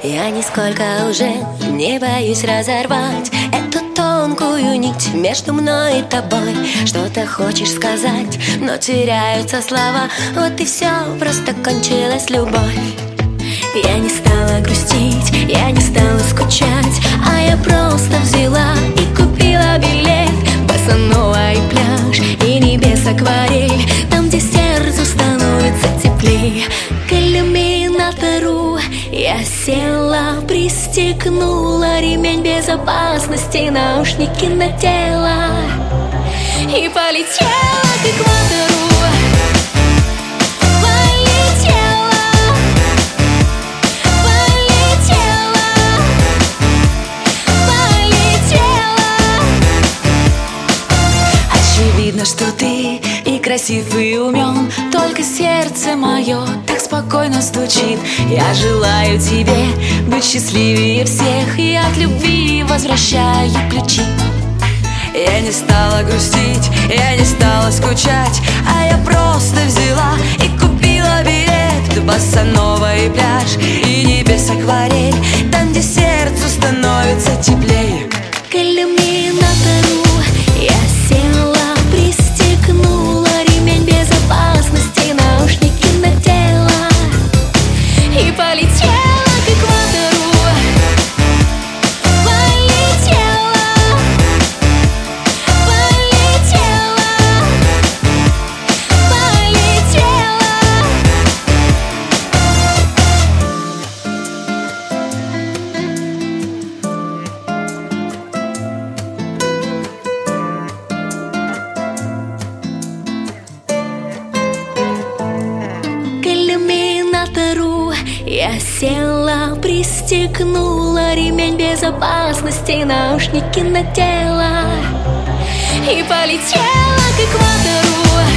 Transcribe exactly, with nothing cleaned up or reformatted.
Я нисколько уже не боюсь разорвать эту тонкую нить между мной и тобой. Что-то хочешь сказать, но теряются слова. Вот и все, просто кончилась любовь. Я не стала грустить, я не стала скучать, а я просто взяла и купила билет. Босонова и пляж, и небес акварель, там, где сердцу становится теплее. К иллюминатору я села, пристегнула ремень безопасности, наушники надела и полетела к экватору. Видно, что ты и красив, и умен, только сердце мое так спокойно стучит. Я желаю тебе быть счастливее всех, и от любви возвращаю ключи. Я не стала грустить, я не стала скучать, а я просто взяла и купила билет. Босонова и пляж, и небес акварель, там, где сердцу становится теплее. К иллюминатору я села, пристегнула ремень безопасности, наушники надела и полетела к экватору. Полетела, полетела, полетела. Я села, пристегнула ремень безопасности, наушники надела и полетела к экватору.